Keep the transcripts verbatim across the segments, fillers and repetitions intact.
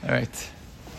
All right.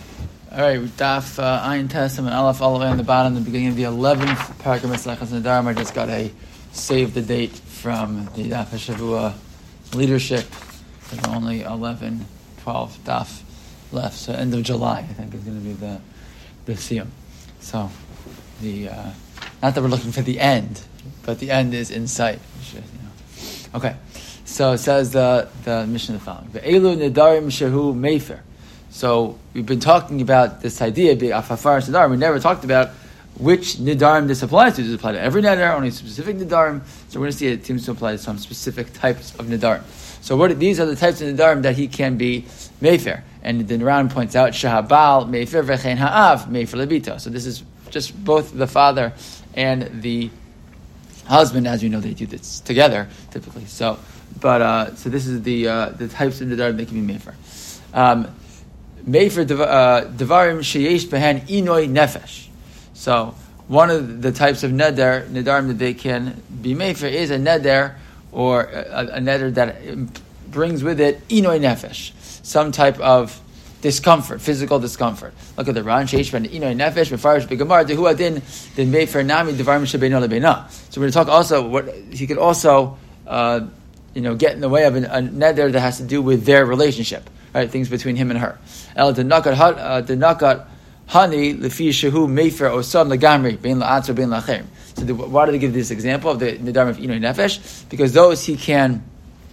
All right, Daf uh, Ayin Testament Aleph all the way on the bottom, the beginning of the eleventh paragraph of Mesechus Nedarim. I just got a save the date from the Daf HaShavua leadership. There's only eleven, twelve Daf left, so end of July I think is going to be the the siyum. So the uh, not that we're looking for the end, but the end is in sight. Which is, you know. Okay, so it says the the mission of the following: Ve'elu Nedarim Shehu Mefer. So we've been talking about this idea, Afafar Nedarim. We never talked about which Nedarim this applies to. Does it apply to every Nedar, only specific Nedarim? So we're going to see it seems to apply to some specific types of Nedarim. So what these are the types of Nedarim that he can be Mefer. And the Ran points out, Shahabal, Mefer, Vechen Ha'av, Mefer Levito. So this is just both the father and the husband, as you know, they do this together, typically. So but uh, so this is the uh, the types of Nedarim that can be Mefer. Um, Mefer devarim sheyesh behen inoi nefesh. So one of the types of neder nedarim that they can be mefer is a neder or a, a neder that brings with it inoi nefesh, some type of discomfort, physical discomfort. Look at the Ran sheyesh behen inoi nefesh mefarish begamar dehu adin din mefer nami devarim shebeino lebena. So we're going to talk also what he could also uh, you know get in the way of an, a neder that has to do with their relationship. Right, things between him and her. El denakat denakat hani lefi shehu mefer osam legamri bein la'atz or bein la'acher. So the, why do they give this example of the nedarim of inoi nefesh? Because those he can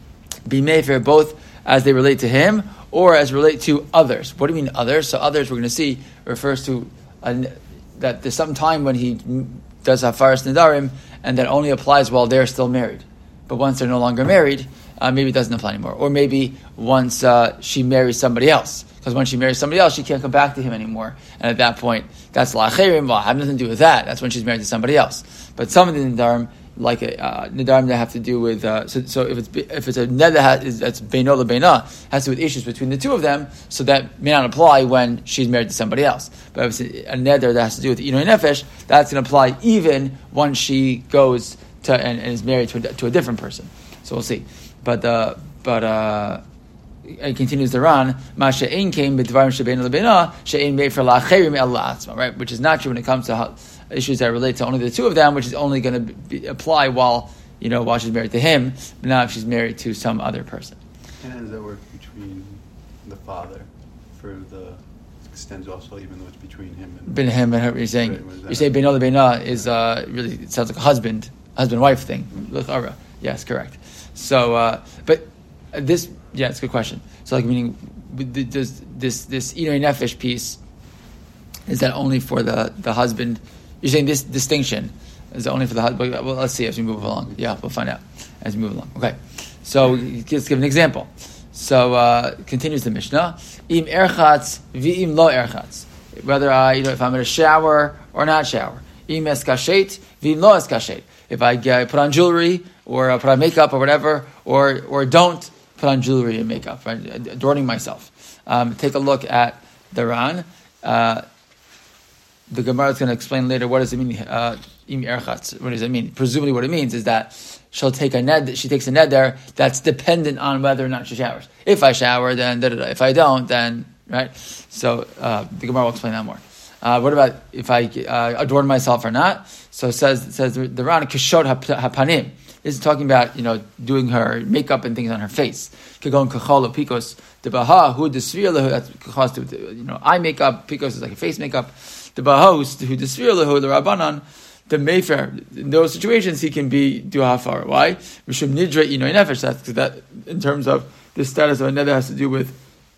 be mefer both as they relate to him or as relate to others. What do you mean others? So others we're going to see refers to a, that there's some time when he does hafaras nedarim and that only applies while they're still married. But once they're no longer married, Uh, maybe it doesn't apply anymore. Or maybe once uh, she marries somebody else. Because when she marries somebody else, she can't come back to him anymore. And at that point, that's la'acherim. Well, I have nothing to do with that. That's when she's married to somebody else. But some of the nedarim, like a uh, nedarim that have to do with, uh, so, so if it's if it's a ned that has, that's beino lebeina, has to do with issues between the two of them, so that may not apply when she's married to somebody else. But if it's a neder that has to do with inoi nefesh, that's going to apply even once she goes to and, and is married to a, to a different person. So we'll see. But uh, but uh, it continues to run. Ma she'ein came b'dvarim shebein lebena she'ein made for la'acherim el la'atzma, right? Which is not true when it comes to issues that relate to only the two of them, which is only going to apply while you know while she's married to him, but not if she's married to some other person. And how does that work between the father for the extends also even though it's between him and between him and her? You're saying right, you say bein lebena is uh, really it sounds like a husband husband wife thing. Mm-hmm. Yes, correct. So, uh, but this, yeah, it's a good question. So, like, meaning, does this this inoi nefesh piece is that only for the, the husband? You're saying this distinction is only for the husband? Well, let's see as we move along. Yeah, we'll find out as we move along. Okay, so let's give an example. So, uh, continues the Mishnah: Im erchatz v'im lo erchatz. Whether I, you know, if I'm in a shower or not shower. Im eskashet v'im lo eskashet. If I uh, put on jewelry or uh, put on makeup or whatever, or or don't put on jewelry and makeup, right? Adorning myself. Um, take a look at the Ran. Uh, the Gemara is going to explain later what does it mean. Uh, Im erchatz. What does it mean? Presumably, what it means is that she'll take a ned. She takes a ned there that's dependent on whether or not she showers. If I shower, then da, da, da. If I don't, then right. So uh, the Gemara will explain that more. Uh, what about if I uh, adorn myself or not? So it says it says the Ran kishot hapanim. This is talking about you know doing her makeup and things on her face. Kagon kachol pikos debaha hu desvir lehu. That's because you know eye makeup. Pikos is like a face makeup. Debaha hu desvir lehu the rabbanan. The mefer in those situations he can be do hafar. Why? Mishum nidre inoi nefesh. That's that in terms of the status of another has to do with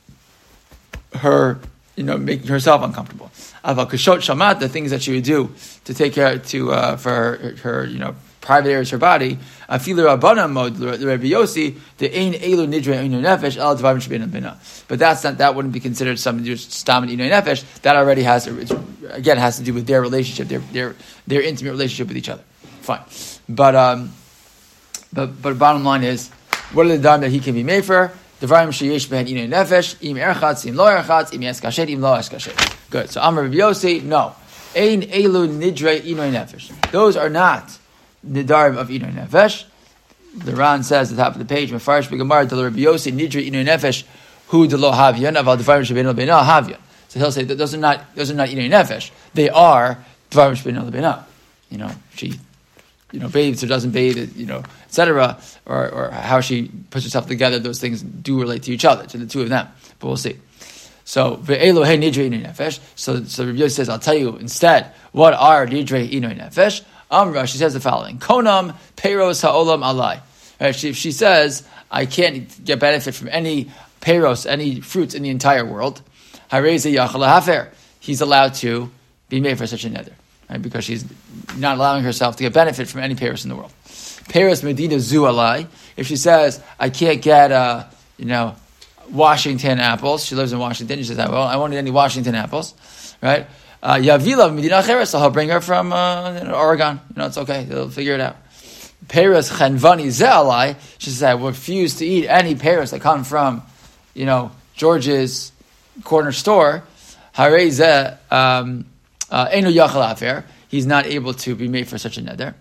her. You know, making herself uncomfortable. Aval kashot shamat, the things that she would do to take care to uh, for her, her, you know, private areas, her body. Afilu rabbanan mod Rabbi Yossi the ein elu nidre inoi nefesh al dvarim shebein bina. But that's not that wouldn't be considered something just stam inoi nefesh. That already has it's, again has to do with their relationship, their their their intimate relationship with each other. Fine, but um, but but bottom line is, what are the dam that he can be made for? Devarim sheyesh behen inoi nefesh, im erchatz, im lo erchatz, im eskashet, im lo eskashet. Good. So Amar Rabbi Yossi, no. Ein elu nidre inoi nefesh. Those are not nidarim of inoi nefesh. The Ran says at the top of the page, Mefarish b'Gemara, Del Rabbi Yossi nidre inoi nefesh, Hu de lo havyan aval dvarim shebeinu lebeina havyan. So he'll say that those are not those are not inay nefesh. They are dvarim shebeinu lebeina. You know, she, you know, bathes or doesn't bathe, you know, et cetera, or or how she puts herself together. Those things do relate to each other, to the two of them. But we'll see. So ve'elo he nidrei inay nefesh. So so Rabbi Yossi says, I'll tell you instead what are nidrei inay nefesh. Amra, she says the following: Konam peiros ha'olam alai. Right, she, she says, I can't get benefit from any peiros, any fruits in the entire world. Hareze yachal hafer. He's allowed to be made for such a neder, right? Because she's not allowing herself to get benefit from any peiros in the world. Peiros medina zu alai. If she says, I can't get, uh, you know, Washington apples. She lives in Washington. She says, well, I wanted any Washington apples, right? Yavila medina acheres. So I'll bring her from uh, Oregon. You know, it's okay. They'll figure it out. Peros chanvani ze'alai. She says, I refuse to eat any peros that come from, you know, George's corner store. Hare ze enu yachal afer. He's not able to be made for such a neder.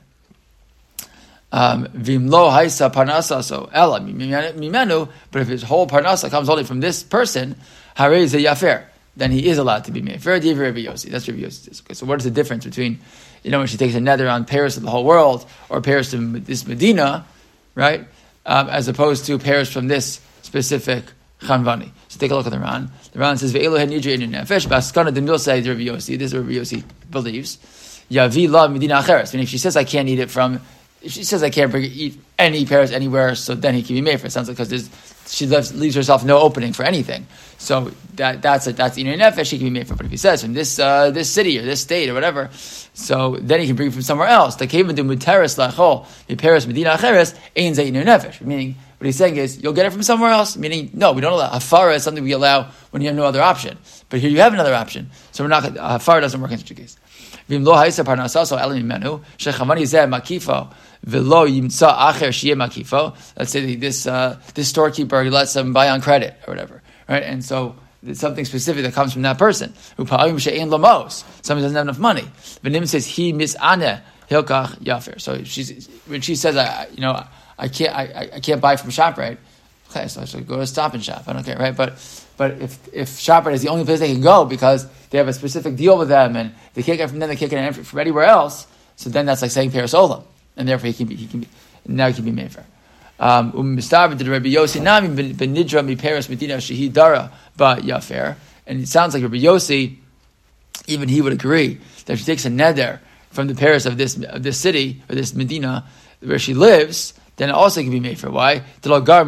Vimlo haisa parnasa so ela mimenu. But if his whole parnasa comes only from this person, hare ze yafer, then he is allowed to be made. Fair div Rabbi Yossi. That's Rabbi Yossi. Okay, so what is the difference between, you know, when she takes a nether on Paris of the whole world, or Paris from this Medina, right, um, as opposed to Paris from this specific Chanvani? So take a look at the Ran. The Ran says, "Ve'elu henidrei inay nefesh baskana demil say Rabbi Yossi." This is what Rabbi Yossi believes. Yavi la Medina acheres. Meaning, if she says I can't eat it from, if she says I can't bring, eat any Paris anywhere, so then he can be made for it. It sounds like because she leaves, leaves herself no opening for anything. So that that's a, that's inay nefesh. She can be made for. But if he says from this uh, this city or this state or whatever, so then he can bring from somewhere else. The cave do muteres lachol the Paris Medina acheres ein ze inay nefesh. Meaning, what he's saying is you'll get it from somewhere else. Meaning, no, we don't allow hafara is something we allow when you have no other option. But here you have another option, so we're not hafara doesn't work in such a case. Vim lo haisa parnasaso elim menu shechamani zeh makifo. V'lo yimtza acher sheyeh makifo. Let's say this uh, this storekeeper, he lets them buy on credit or whatever, right? And so it's something specific that comes from that person. Who pa'alim she'ein lamos. Somebody doesn't have enough money. V'nim says he misane hilkach yafer. So she's when she says, I, you know, I can't I, I can't buy from ShopRite. Okay, so I should go to Stop and Shop. I don't care, right? But but if if ShopRite is the only place they can go because they have a specific deal with them and they can't get from them, they can't get it from anywhere else. So then that's like saying Paris Olam. And therefore he can be, he can be, now he can be made for. Um, Mistar did Rabbi Yossi nami ben nidra mi Paris Medina shehi dara ba yafer. And it sounds like Rabbi Yossi, even he would agree that if she takes a neder from the Paris of this of this city or this Medina where she lives, then it also can be made for. Why? Telagar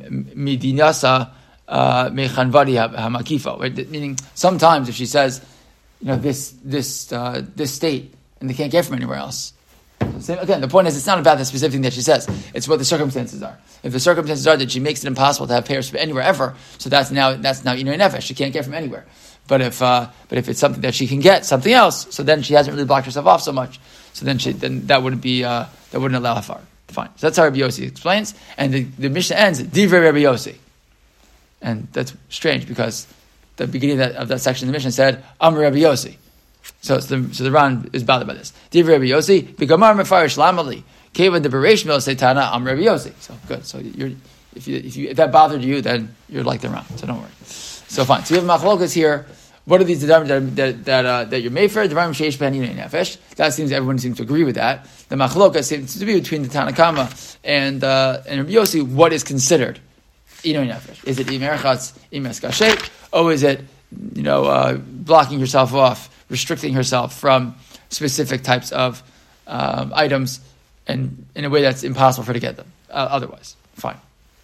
midinasa mechanvari hamakifo. Meaning, sometimes if she says, you know, this this uh, this state, and they can't get from anywhere else. Same, again, the point is, it's not about the specific thing that she says. It's what the circumstances are. If the circumstances are that she makes it impossible to have pairs from anywhere ever, so that's now that's now inay nefesh. She can't get from anywhere. But if uh, but if it's something that she can get, something else, so then she hasn't really blocked herself off so much. So then she then that wouldn't be uh, that wouldn't allow hafar. Fine. So that's how Rabbi Yossi explains, and the, the Mishnah ends divrei Rabbi Yossi, and that's strange because the beginning of that, of that section of the Mishnah said Amar Rabbi Yossi. So, so the so the Ran is bothered by this. Divrei Rabbi Yossi, B'gamar mefarish lamali, Keva the Bereish Mil Seitana Am Rabbi Yossi. So good. So you're if you if you if that bothered you, then you're like the Ran. So don't worry. So fine. So you have machlokas here. What are these dedarim that that that, uh, that you're made for? Devarim sheish ben inay nefesh. That seems everyone seems to agree with that. The machlokas seems to be between the Tanakama and uh, and Rabbi Yossi. What is considered inay nefesh? Is it imerchatz imes kashet, or is it you know uh, blocking yourself off, restricting herself from specific types of um, items, and in a way that's impossible for her to get them uh, otherwise? Fine.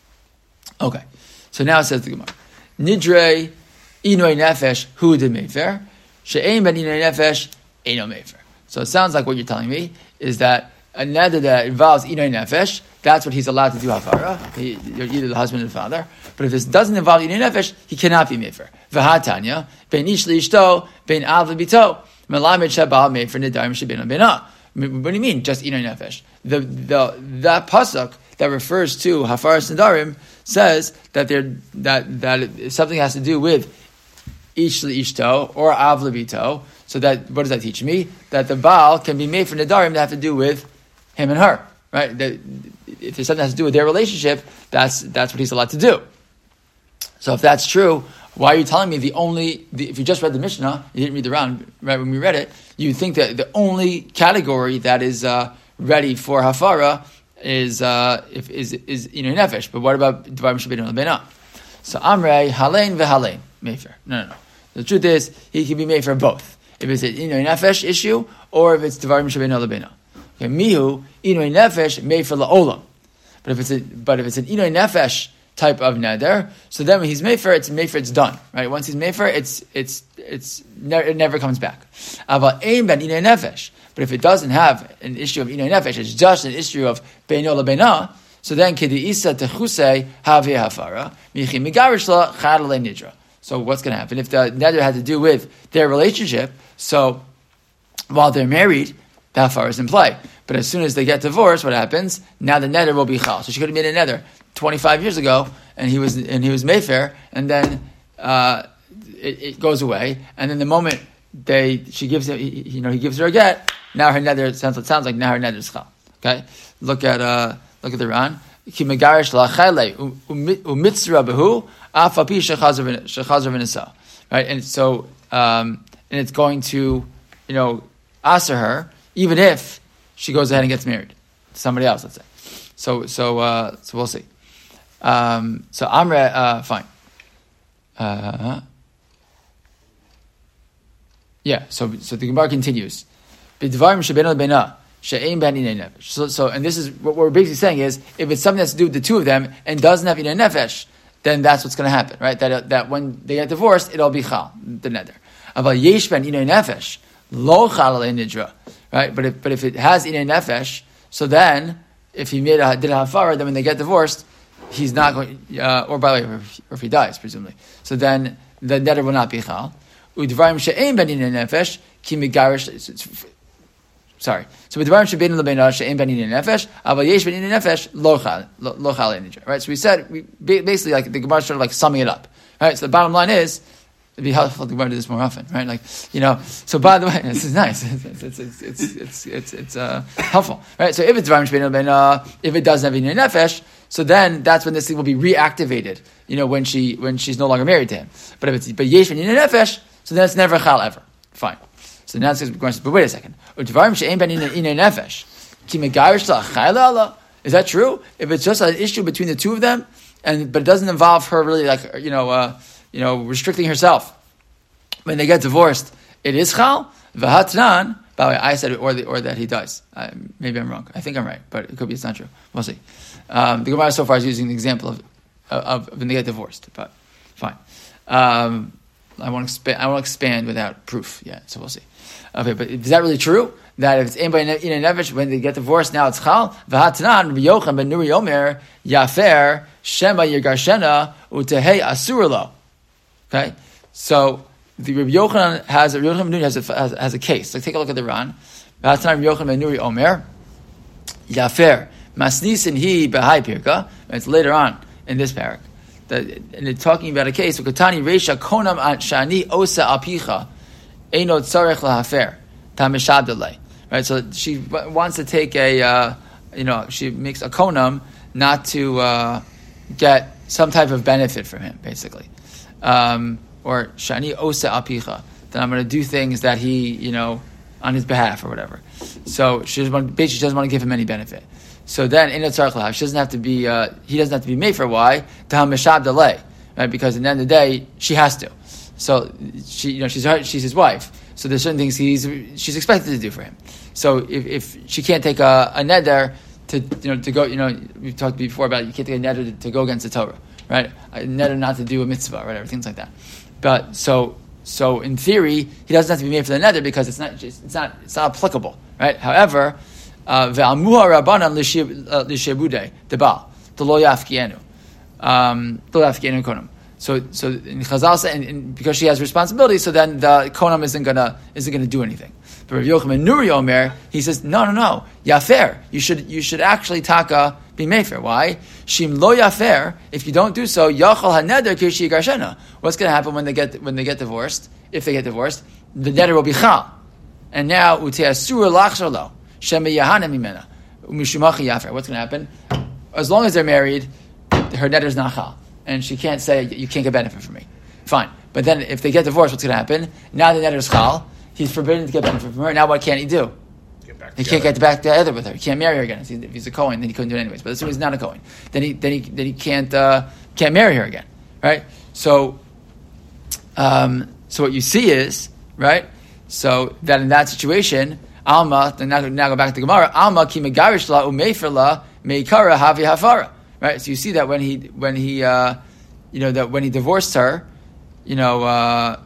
Okay. So now it says the Gemara, Nidre inoy nefesh hu de mefer she'ein ben inoy nefesh eino mefer. So it sounds like what you're telling me is that a neder that involves inoy nefesh, that's what he's allowed to do hafara. He, you're either the husband or the father. But if this doesn't involve inoy nefesh, he cannot be mefer. V'hatanya ben ish liishto ben av lebito melamed shabal mefer nedarim shebena bena. What do you mean just inoy nefesh? The the that pasuk that refers to hafaras nedarim says that there that that something has to do with ish liishto or av lebito. So that what does that teach me? That the Baal can be made for nedarim that have to do with him and her, right? That if there's something that has to do with their relationship, that's that's what he's allowed to do. So if that's true, why are you telling me the only, the, if you just read the Mishnah, you didn't read the Ran, right, when we read it, you think that the only category that is uh, ready for Hafara is uh, if, is is Inui Nefesh. But what about Dvarim Shebeinu L'Beina? So Amrei, Halein v'Halein, Mefer. No, no, no. The truth is, he can be made for both. If it's an Inui Nefesh issue, or if it's Dvarim Shebeinu L'Beina. Okay, Mihu, Inui Nefesh, made for La'olam. But if it's a, but if it's an Inui Nefesh type of neder, so then when he's mefer, it's mefer, it's done, right? Once he's mefer, it's it's it's ne- it never comes back. But if it doesn't have an issue of inay nefesh, it's just an issue of beino lebeina. So then kediisa techusei havi hafara michi migarish la chad le nidra. So what's going to happen if the neder had to do with their relationship? So while they're married, the hafara is in play. But as soon as they get divorced, what happens? Now the neder will be chal. So she could have made a neder twenty-five years ago, and he was and he was Mayfair, and then uh, it, it goes away, and then the moment they she gives him, he, you know, he gives her a get. Now her neder sounds it sounds like now her neder is chal. Okay, look at uh, look at the Ran. Ki megarish la'chale umitzra behu afapi shechazar v'nisa. Right, and so um, and it's going to, you know, answer her even if she goes ahead and gets married to somebody else. Let's say. So so uh, so we'll see. Um, so Amre, uh, fine. Uh, yeah. So so the Gemara continues. B'dvarim shebeinu lebeina she'ein ben inay nefesh. So so and this is what we're basically saying is if it's something that's to do with the two of them and doesn't have inay nefesh, then that's what's going to happen, right? That that when they get divorced, it'll be chal the neder. Aval yesh ben inay nefesh lo chal alei nidra, right? But if but if it has inay nefesh, so then if he made a, did a hafara, then when they get divorced, he's not going, uh, or by the way, or if, or if he dies, presumably. So then the neder will not be chal. Udvarim she'ein ben inay nefesh ki megarish. Sorry. So udvarim she'beinu lebeina she'ein ben inay nefesh aval yesh ben inay nefesh lo chal lo chal nidra. Right. So we said we basically like the Gemara started like summing it up. Right. So the bottom line is. It'd be helpful to do this more often, right? Like, you know. So, by the way, this is nice. It's it's it's it's it's it's, it's uh, helpful, right? So, if it's dvarim shebeinu lebeina, if it doesn't have inay nefesh, so then that's when this thing will be reactivated. You know, when she when she's no longer married to him. But if it's but yesh ben inay nefesh, so then it's never chal ever. Fine. So now it's going to. But wait a second. Dvarim she'ein ben inay nefesh ki megarish la'chayla Allah. Is that true? If it's just an issue between the two of them, and but it doesn't involve her really, like you know. Uh, you know, restricting herself. When they get divorced, it is chal. V'hatnan, by the way, I said it, or, the, or that he dies. I, maybe I'm wrong. I think I'm right, but it could be it's not true. We'll see. Um, the Gemara so far is using the example of, of, of when they get divorced, but fine. Um, I won't expand. I won't expand without proof yet, so we'll see. Okay, but is that really true? That if it's anybody in a nefesh, when they get divorced, now it's chal. V'hatnan, Rabbi Yochanan ben Nuri Omer, yafer, shema yirgarshena, utehei asurlo. Okay, so the Rabbi Yochanan has a Rabbi Yochanan ben Nuri has a, has, has a case. Like take a look at the Ran. Last time Rabbi Yochanan ben Nuri Omer, Yafer Masnisin hi behai pirka. It's later on in this parak. That and it's talking about a case. Katani reisha konam shani osa apicha eino tzarech lahafer tamishadalei. Right, so she wants to take a, uh, you know, she makes a konam not to uh, get some type of benefit from him, basically. Um, or shani osa apicha, that I'm going to do things that he, you know, on his behalf or whatever. So she doesn't want, basically she doesn't want to give him any benefit. So then in a tzarech lahav, she doesn't have to be, uh, he doesn't have to be made for why taham meshab delay, right? Because at the end of the day she has to. So she, you know, she's her, she's his wife. So there's certain things he's she's expected to do for him. So if, if she can't take a, a neder to you know to go, you know, we've talked before about you can't take a neder to, to go against the Torah. Right, a neder not to do a mitzvah, or whatever, things like that. But so, so in theory, he doesn't have to be made for the neder because it's not, it's not, it's not applicable, right? However, ve'amuha rabbanan l'shebude debal d'lo yafkienu, d'lo yafkienu konam. So, so in Chazal said, and, and because she has responsibility, so then the konam isn't gonna isn't gonna do anything. But Rav Yochanan ben Nuri Omer, he says, no, no, no, yafer. You should you should actually taka. Be mefer. Why? Shim lo yafer. If you don't do so, yachal haneder kirshi garshena. What's going to happen when they get when they get divorced? If they get divorced, the neder will be chal. And now uteasur lachshalo shema yahana mimena umishumachi yafer. What's going to happen? As long as they're married, her neder is not chal. and she can't say, you can't get benefit from me. Fine. But then if they get divorced, what's going to happen? Now the neder is chal. He's forbidden to get benefit from her. Now what can't he do? Get back he together. can't get back together with her. He can't marry her again. If he's a Kohen, then he couldn't do it anyways. But as soon as he's not a Kohen, then he then he then he can't uh, can't marry her again. Right? So um, so what you see is, right? So that in that situation, Alma, then now, now go back to Gemara, Alma ki megarish la umefer la meikara havi hafara. Right? So you see that when he when he uh, you know that when he divorced her, you know, uh,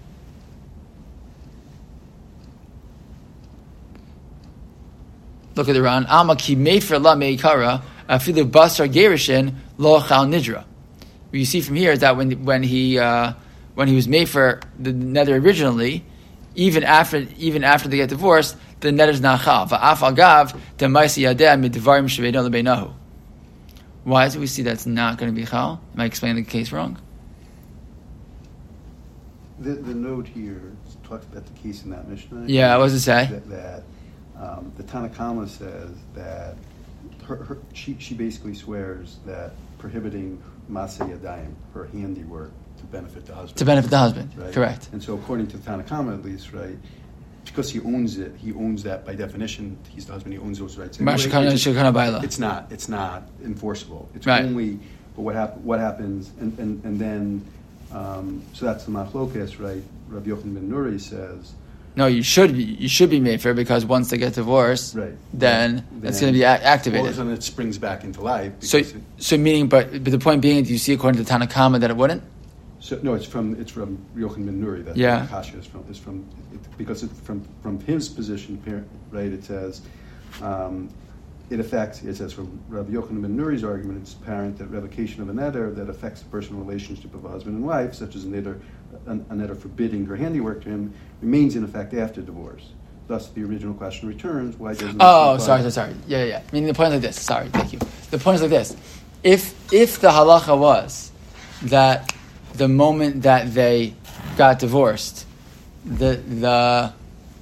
look at the Ran. Alma ki mefer la meikara afilu basar gerishin lo chal nidra. What you see from here is that when when he uh, when he was made for the nether originally, even after even after they get divorced, the nether is not chal. Va'af agav demaisi yadeh midvarim shebeino lebeinahu. Why do we see that's not going to be chal? Am I explaining the case wrong? The, the note here talks about the case in that Mishnah. Yeah, what does it say? That, that um, the Tanakama says that her, her, she, she basically swears that prohibiting Maseh Yadayim, her handiwork, to benefit the husband. To benefit the husband, right? Correct. And so according to Tanakama at least, right, because he owns it, he owns that by definition, he's the husband, he owns those rights. Anyway, it's, it's not, it's not enforceable. It's right. only, but what, hap- what happens, and, and, and then, um, so that's the Machlokes, right? Rabbi Yochanan ben Nuri says, no, you should be, you should be made for because once they get divorced, right. then, then it's going to be a- activated. Well, then it springs back into life. So, it, so meaning, but but the point being, do you see according to Tanakama that it wouldn't? So no, it's from it's from Yochanan ben Nuri that yeah. the Kasha is from is from it, because it, from from his position, right? It says. Um, It affects, it says from Rabbi Yochanan ben Nuri's argument, it's apparent that revocation of a neder that affects the personal relationship of a husband and wife, such as a neder, a, a neder forbidding her handiwork to him, remains in effect after divorce. Thus, the original question returns: why doesn't? Oh, sorry, sorry, sorry. Yeah, yeah. Meaning the point is like this. Sorry, thank you. The point is like this: if if the halacha was that the moment that they got divorced, the the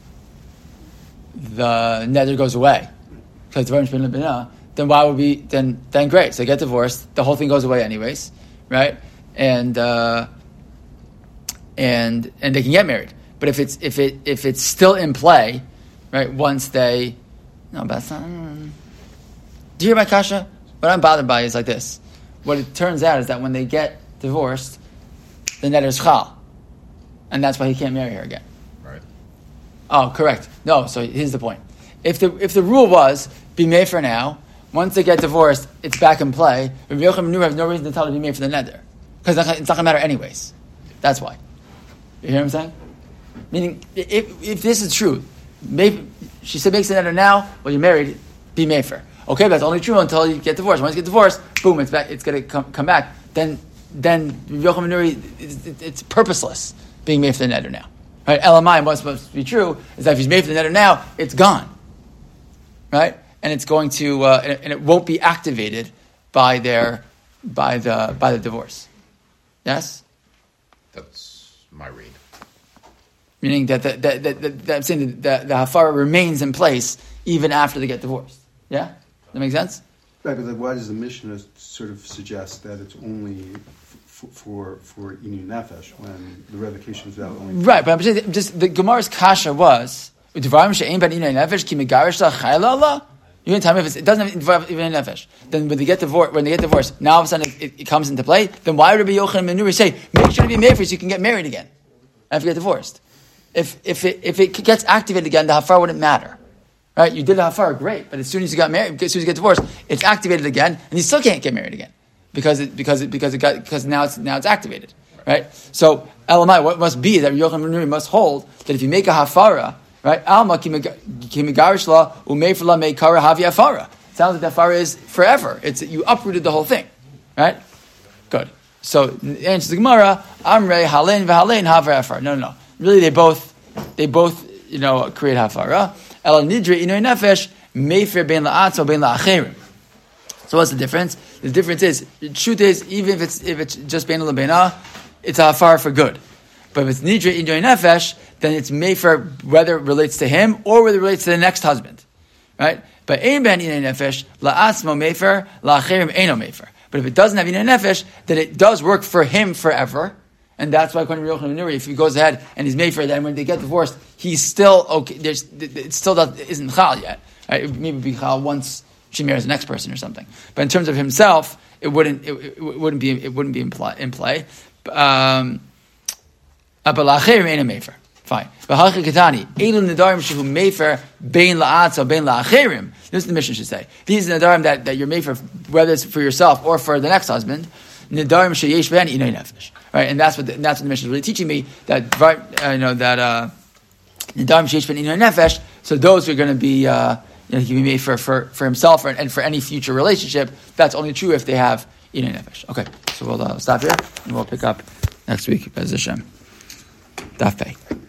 the neder goes away. Then why would we? Then then great. So they get divorced. The whole thing goes away anyways, right? And uh, and and they can get married. But if it's if it if it's still in play, right? Once they, no, but that's not. Mm. Do you hear my kasha? What I'm bothered by is like this. What it turns out is that when they get divorced, the neder is chal, and that's why he can't marry her again. Right. Oh, correct. No. So here's the point. If the if the rule was be made for now, once they get divorced, it's back in play. Rabbi Yochanan ben Nuri has no reason to tell her to be made for the neder because it's not going to matter anyways. That's why. You hear what I'm saying? Meaning, if if this is true, maybe she said makes the neder now. Well, you're married, be made for. Okay, but that's only true until you get divorced. Once you get divorced, boom, it's back. It's going to come, come back. Then then Rabbi Yochanan ben Nuri, it's, it's purposeless being made for the neder now. Right? L M I, what's supposed to be true is that if he's made for the neder now, it's gone. Right? And it's going to, uh, and, it, and it won't be activated by their, by the, by the divorce. Yes? That's my read. Meaning that, the, that, that, that, that I'm saying that the, the hafara remains in place even after they get divorced. Yeah? Does that make sense? Right, but like, why does the Mishnah sort of suggest that it's only f- for for inu nefesh when the revocation is valid only? Right, but I'm just, just the Gemara's kasha was, you didn't tell me if it's, it doesn't involve even nefesh. Then when they get divorced, when they get divorced, now all of a sudden it, it, it comes into play. Then why would Rabbi Yochanan ben Nuri say, make sure to be married so you can get married again after you get divorced? If if it if it gets activated again, the hafar wouldn't matter, right? You did the hafar, great, but as soon as you got married, as soon as you get divorced, it's activated again, and you still can't get married again because it because it because it got because now it's now it's activated, right? So L M I, what must be that Rabbi Yochanan ben Nuri must hold that if you make a hafara. Right? Alma kimigarishla umeifla meikara havi afara. Sounds like the afara is forever. It's you uprooted the whole thing. Right? Good. So the answer to the Gemara, Amrei halein v'halein haver afara. No, no, no. Really, they both they both you know create hafara. El nidre inoy nefesh meifer ben la'atzo ben la'acherim. So what's the difference? The difference is the truth is even if it's if it's just ben la'bena, it's a hafara for good. But if it's nidre inoy nefesh, then it's mefer whether it relates to him or whether it relates to the next husband, right? But ein ben inay nefesh la'atzmo mefer la'acherim eino mefer. But if it doesn't have inyan nefesh, then it does work for him forever. And that's why according to Yochanan ben Nuri, if he goes ahead and he's made for it, then when they get divorced, he's still okay. There's it still does, isn't chal yet. Right? It maybe be chal once she marries the next person or something. But in terms of himself, it wouldn't it, it wouldn't be it wouldn't be in play. In play. Um, but la'acherim ain't a mefer. Fine. But halachikatani elul nedarim shehu mefer bein la'atz or bein la'acherim. This is the mission should say. These are nedarim that, that you're made for, whether it's for yourself or for the next husband. Nedarim sheyesh ben inay nefesh. Right, and that's what the, and that's what the mission is really teaching me, that right, uh, you know that uh, nedarim sheyesh ben inay nefesh. So those are going to be uh, you know, he can be made for, for, for himself or, and for any future relationship. That's only true if they have inay nefesh. Okay, so we'll uh, stop here and we'll pick up next week. Bez Hashem. Daf Pei.